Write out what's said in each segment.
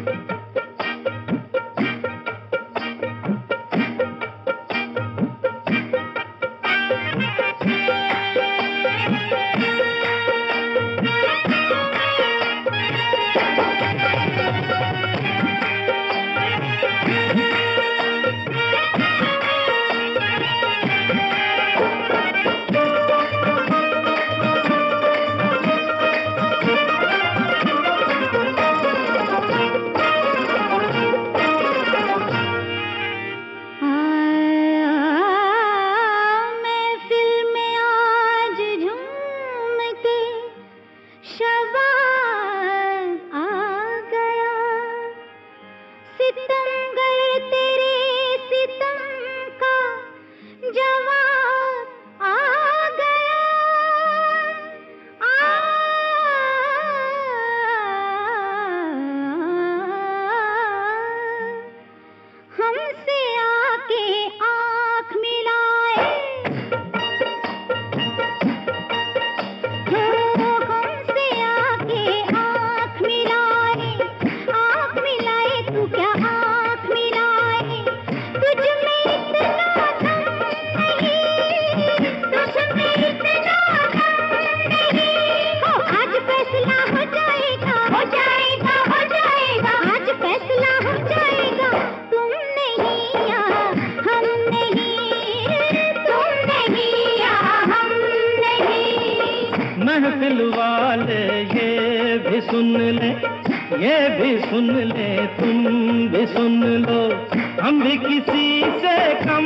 महफिल वाले ये भी सुन ले, ये भी सुन ले, तुम भी सुन लो, हम भी किसी से कम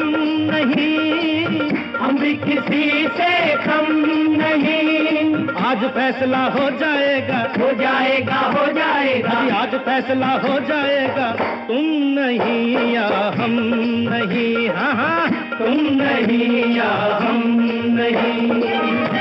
नहीं, हम भी किसी से कम नहीं। आज फैसला हो जाएगा, हो जाएगा, हो जाएगा, आज फैसला हो जाएगा। तुम नहीं या हम नहीं, हाँ हाँ, तुम नहीं या हम नहीं।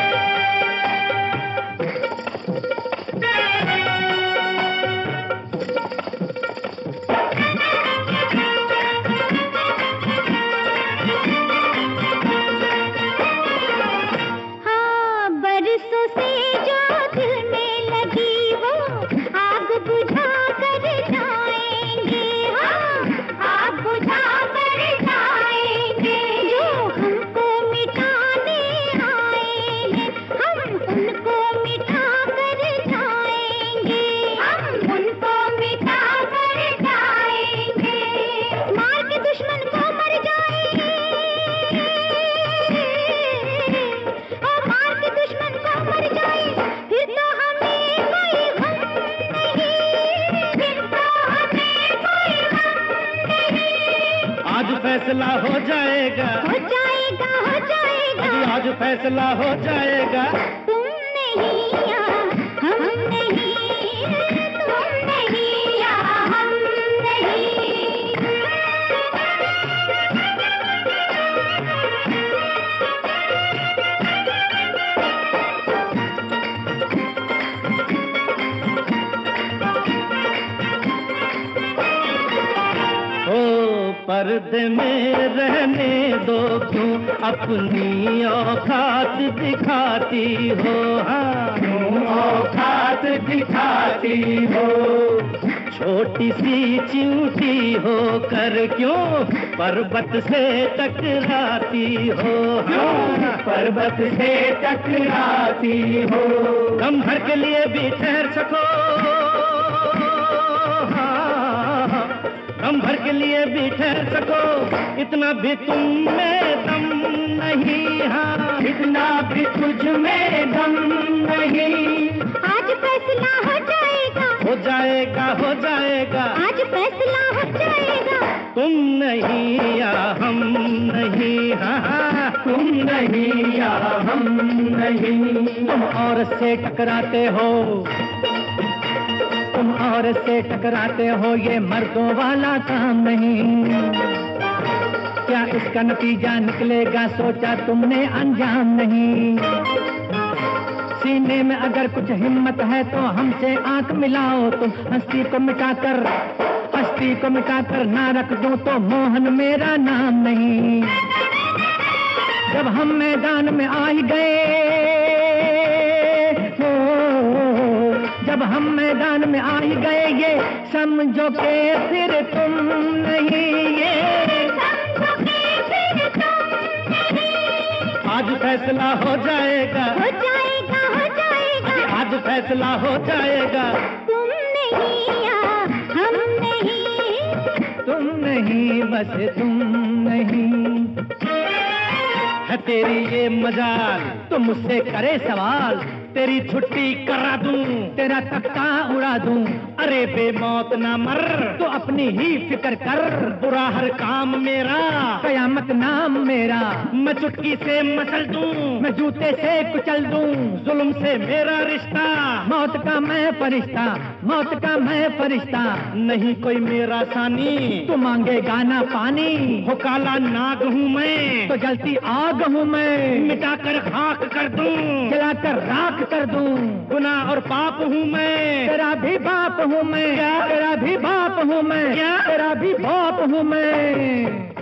फैसला हो जाएगा, हो जाएगा, हो जाएगा, आज फैसला हो जाएगा। तुम नहीं या हम नहीं, तुम नहीं या हम पर्दे में रहने दो, क्यों अपनी औकात दिखाती हो, हाँ क्यों औकात दिखाती हो। छोटी सी चिंटी हो कर क्यों पर्वत से टकराती हो, हाँ पर्वत से टकराती हो। हम भर के लिए भी ठहर सको, हम भर के लिए भी ठहर सको, इतना भी तुम में दम नहीं, हाँ इतना भी तुझ में दम नहीं। आज फैसला हो जाएगा, हो जाएगा, हो जाएगा, आज फैसला हो जाएगा। तुम नहीं या हम नहीं, हाँ तुम नहीं या हम नहीं। तुम औरत से टकराते हो, तुम औरत से टकराते हो, ये मर्दों वाला काम नहीं। क्या इसका नतीजा निकलेगा सोचा तुमने, अंजाम नहीं। सीने में अगर कुछ हिम्मत है तो हमसे आंख मिलाओ, तुम हस्ती को मिटाकर, हस्ती को मिटाकर ना रख दूं तो मोहन मेरा नाम नहीं। जब हम मैदान में आ ही गए, जब हम मैदान में आ ही गए ये समझो के फिर तुम नहीं, ये समझो के फिर तुम नहीं। आज फैसला हो जाएगा, हो जाएगा, हो जाएगा, आज फैसला हो जाएगा। तुम नहीं या हम नहीं, तुम नहीं बस तुम नहीं। है तेरी ये मजाल तो मुझसे करे सवाल, तेरी छुट्टी करा दूं, तेरा तख्ता उड़ा दूं। अरे बेमौत ना मर, तो अपनी ही फिक्र कर। बुरा हर काम मेरा, कयामत नाम मेरा। मैं चुटकी से मसल दूं, मैं जूते से कुचल दूं। जुल्म से मेरा रिश्ता, मौत का मैं फरिश्ता, मौत का मैं फरिश्ता। नहीं कोई मेरा सानी, तू मांगेगा ना पानी। हो काला नाग हूँ मैं, तो जलती आग हूँ मैं। मिटाकर खाक कर दूं, जलाकर राख कर दूं। गुनाह और पाप हूँ मैं, तेरा भी बाप हूँ मैं। तेरा भी बाप हूँ मैं, तेरा भी बाप हूँ मैं।